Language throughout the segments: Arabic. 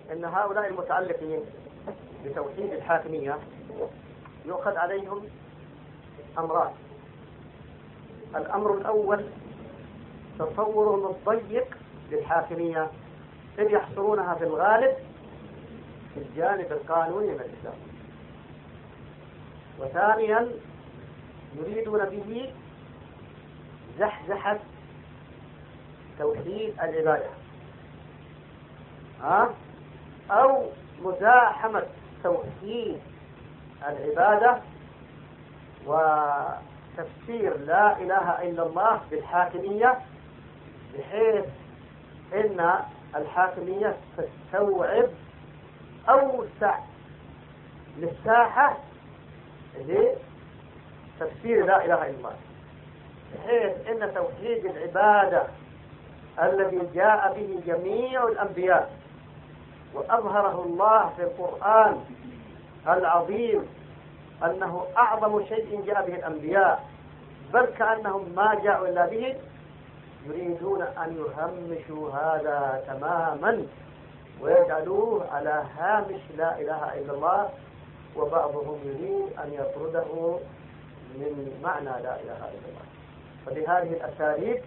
إن هؤلاء المتعلقين بتوحيد الحاكمية يؤخذ عليهم أمران. الأمر الأول تصورهم الضيق للحاكمية، إذ يحصرونها في الغالب في الجانب القانوني من الإسلام. وثانيا يريدون به زحزحة توحيد العبادة أو مزاحمة توحيد العبادة وتفسير لا إله إلا الله بالحاكمية، بحيث إن الحاكمية تستوعب أوسع مساحة لتفسير لا إله إلا الله، بحيث إن توحيد العبادة الذي جاء به جميع الأنبياء وأظهره الله في القرآن العظيم أنه أعظم شيء جاء به الأنبياء، بل كأنهم ما جاءوا إلا به، يريدون أن يهمشوا هذا تماما ويجعلوه على هامش لا إله إلا الله، وبعضهم يريد أن يطرده من معنى لا إله إلا الله. فبهذه الأساليب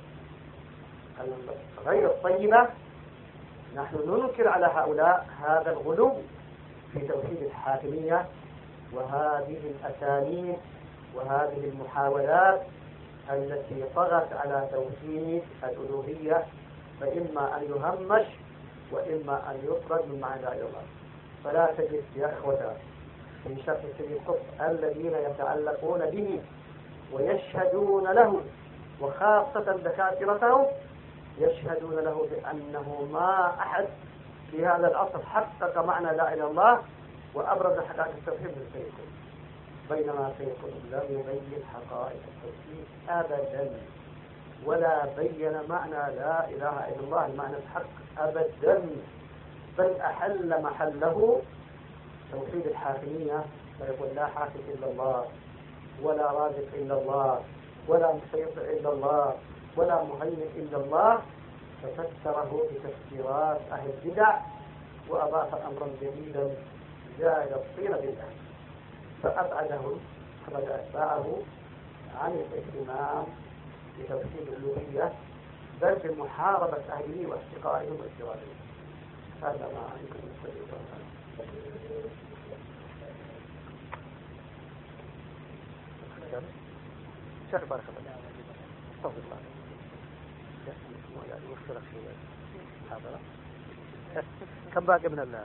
غير الطيبة نحن ننكر على هؤلاء هذا الغلو في توحيد الحاكمية، وهذه الأساليب وهذه المحاولات التي طغت على توحيد الألوهية، فإما أن يهمش وإما أن يطرد من معنى لا إله إلا الله. فلا تجد يا إخوة في شرح سيد القطب الذين يتعلقون به ويشهدون له، وخاصة دكاترتهم يشهدون له بأنه ما أحد في هذا العصر حقق معنى لا إله إلا الله وأبرز حقائق التوحيد من سيد القطب، بينما سيد القطب لم يبين حقائق التوحيد أبدا، ولا بين معنى لا إله إلا الله المعنى الحق أبدا، بل أحل محله توحيد الحاكمية، فيقول لا حاكم إلا الله، ولا رازق إلا الله، ولا مسيطر إلا الله، ولا مهيمن إلا الله، ففسره بتفسيرات أهل البدع، وأضاف أمرا جديدا زاد الطين بالله، فأبعدهم أتباعه عن الاهتمام بتوحيد الألوهية، بل بمحاربة أهله واحتقارهم واجترائهم. هذا ما يمكن أن شيخ بارك الله تفضل يعني وفرك في المحاضرة. كم باقي من الله؟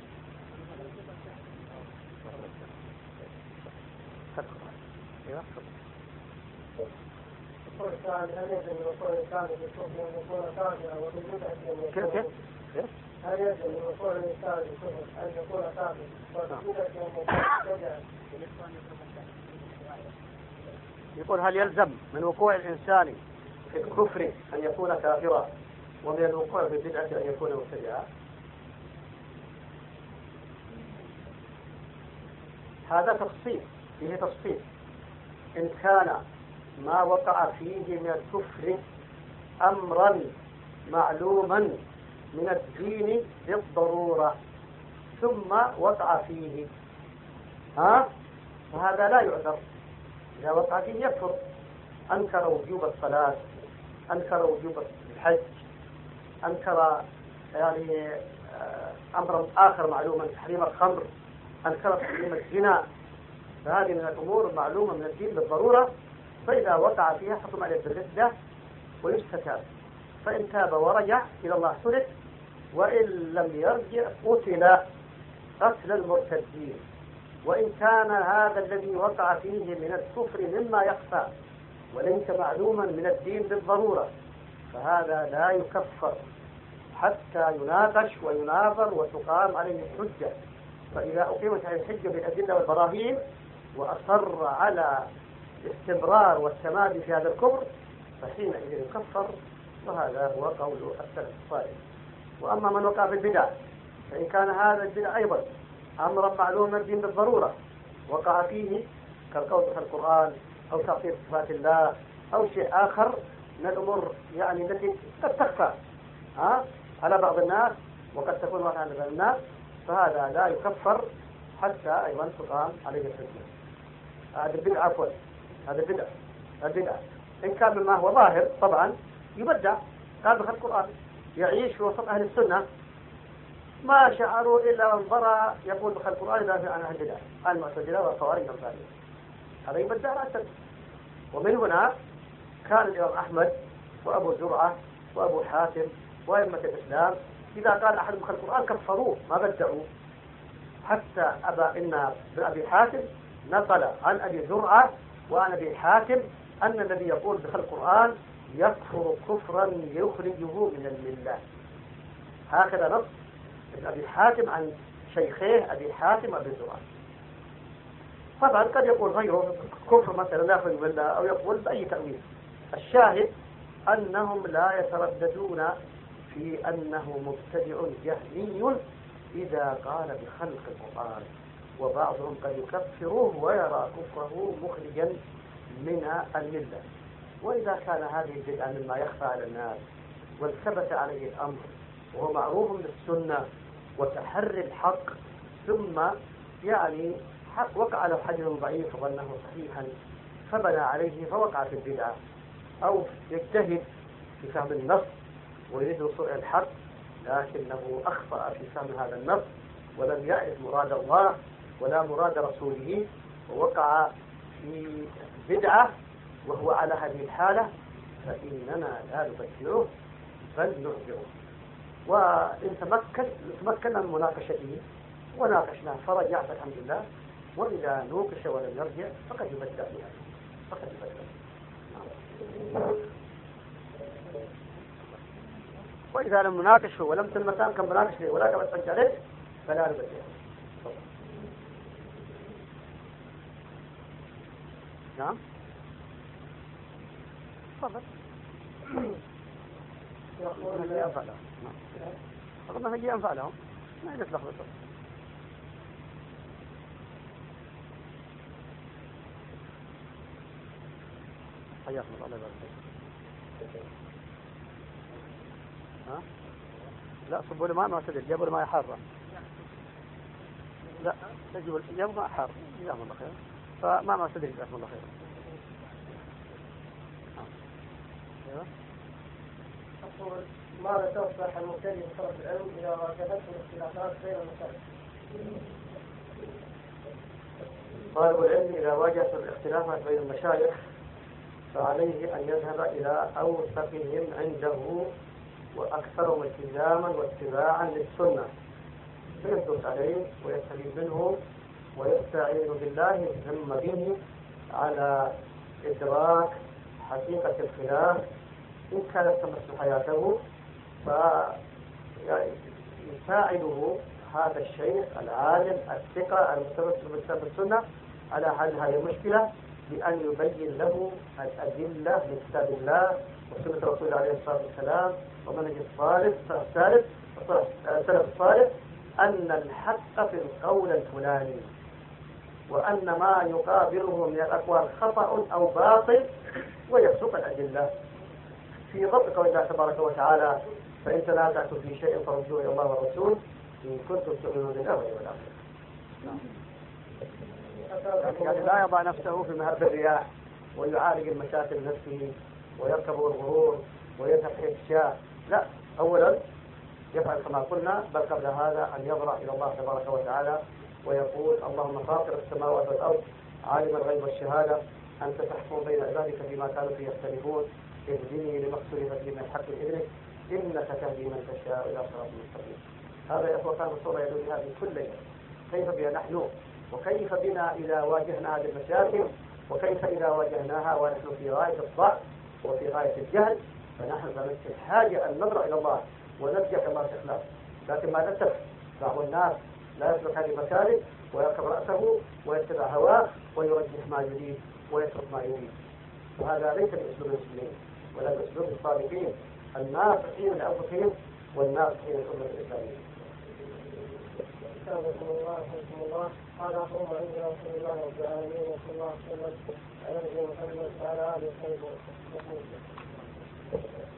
كيف؟ هل يجب للوصول الإنسان أن يكون كافر يقول هل يلزم من وقوع الإنسان في الكفر أن يكون كافرا، ومن الوقوع في البدعة أن يكون مبتدعا؟ هذا تفصيل، فيه تفصيل. إن كان ما وقع فيه من الكفر أمرا معلوما من الدين بالضرورة ثم وقع فيه فهذا لا يعذر. إذا وقع فيه يكفر، أنكر وجوب الصلاة، أنكر وجوب الحج، أنكر يعني أمرا آخر معلوما تحريم الخمر، أنكر تحريم الزنا، فهذه من الأمور المعلومة من الدين بالضرورة، فإذا وقع فيها حكم عليه بالردة ويستتاب، فإن تاب ورجع إلى الله سلك، وإن لم يرجع قتل المرتدين. وإن كان هذا الذي وقع فيه من الكفر مما يخفى وليس معلوما من الدين بالضرورة، فهذا لا يكفر حتى يناقش ويناظر وتقام عليه الحجة. فإذا أقيمت عليه الحجة بالأدلة والبراهين وأصر على الاستمرار والتمادي في هذا الكفر، فحينئذ يكفر، وهذا هو قول السلف الصالح. وأما من وقع في البدع، فإن كان هذا البدع أيضا أمرا معلوم من الدين بالضرورة وقع فيه كالقول في القرآن أو تعطيل صفات الله أو شيء آخر من الأمور يعني التي قد تخفى على بعض الناس، وقد تكون واقعا بين الناس، فهذا لا يكفر حتى أيضا تقام عليه الحجة. هذا البدعة عفوا، هذا البدعة إن كان مما هو ظاهر طبعا يبدع. قال بخلق القرآن يعيش في وسط أهل السنة ما شعروا إلا وانظر يقول بخلق القرآن يدافع عن أهل البدع، المعتزلة والخوارج والمعتزلة، هذا يبدع رأسا. ومن هنا كان الإمام أحمد وأبو زرعة وأبو حاتم وأئمة الإسلام إذا قال أحد بخلق القرآن كفروه ما بدعوا. حتى إن ابن أبي حاتم نقل عن أبي زرعة وعن أبي حاتم أن الذي يقول بخلق القرآن يكفر كفرا يخرجه من الملة. هكذا نص ابن أبي حاتم عن شيخيه أبي حاتم وأبي زرعة. طبعا قد يقول غيره كفر مثلا لا يخرج من الملة أو يقول بأي تأويل. الشاهد أنهم لا يترددون في أنه مبتدع جهمي إذا قال بخلق القرآن، وبعضهم قد يكفره ويرى كفره مخرجا من الملة. وإذا كان هذه البدعة مما يخفى على الناس والثبت عليه الأمر وهو معروف بالسنة وتحري الحق، ثم يعني وقع له حديث ضعيف وظنه صحيحا فبنى عليه فوقع في البدعة، أو يجتهد في فهم النص ويريد وصول الحق لكنه أخطأ في فهم هذا النص ولم يعرف مراد الله ولا مراد رسوله ووقع في بدعة وهو على هذه الحالة، فإننا لا نبدعه بل نرجعه. وإن تمكنا من مناقشته وناقشناه فرجع فالحمد لله، وإذا نوقش ولم يرجع فقد يبدع بها، فقد يبدع. وإذا لم نناقشه ولم تلمسان كم مناقش له ولا كم ترجع له فلا نبدع. نعم تفضل. هي أنفع لهم. أظن هي أنفع لهم ما يتلخبط. حياكم الله يبارك فيك. ها؟ لا صبوا لي ماء معتدل، جابوا لي ماء حارة. لا جابوا ماء حار جزاهم الله خير، فماء معتدل جزاهم الله خير. ايوه. أقول ماذا تنصح المبتدئ بطلب العلم إذا واجهته الاختلافات بين المسائل؟ طالب العلم إذا واجهته الاختلافات بين المشايخ فعليه أن يذهب إلى أوثقهم عنده وأكثرهم التزاما واتباعا للسنة، فيثبت عليه ويستفيد منه ويستعين بالله ثم به على إدراك حقيقة الخلاف إن كانت تمس حياته، فيساعده هذا الشيخ العالم الثقة المتمسك بالسنة على حل هذه المشكلة بأن يبين له الأدلة من كتاب الله وسنة رسول الله عليه الصلاة والسلام ومنهج السلف الصالح أن الحق في القول الفلاني، وأن ما يقابله من الأقوال خطأ أو باطل، ويسوق الأدلة في ضبط قول الله تبارك وتعالى: فإن تنازعتم في شيء فردوه إلى الله والرسول إن كنتم تؤمنون بالله واليوم الآخر. يعني لا يضع نفسه في مهب الرياح ويعالج المشاكل نفسه ويركبه الغرور ويذهب حيث شاء، لا، أولا يفعل كما قلنا، بل قبل هذا أن يضرع إلى الله تبارك وتعالى ويقول: اللهم فاطر السماوات والأرض عالم الغيب والشهادة أنت تحكم بين عبادك فيما كانوا فيه يختلفون اهدني لما اختلف فيه من الحق بإذنك إنك تهدي من تشاء إلى صراط مستقيم. هذا يا أخوة كان الصورة يدل بهذه كل ليلة. كيف بنا نحن وكيف بنا إذا واجهنا هذه المشاكل وكيف إذا واجهناها ونحن في غاية الضعف وفي غاية الجهل، فنحن في الحاجة أن نضرع إلى الله ونرجع الله إخلاص. لكن ما نسف بعض الناس لا يسلك هذه المسالك ويركب رأسه ويتبع هواه ويرجح ما يريد ويترك ما يريد، وهذا ليس بأسلوب المسلمين ولا بأسلوب الصادقين الناصحين لأنفسهم والناصحين للأمة الإسلامية. أستاذكم الله ورحمة الله. هذا أمر عند رسول الله رب العالمين وصلى الله وسلم على نبينا محمد وعلى آله وصحبه وسلم.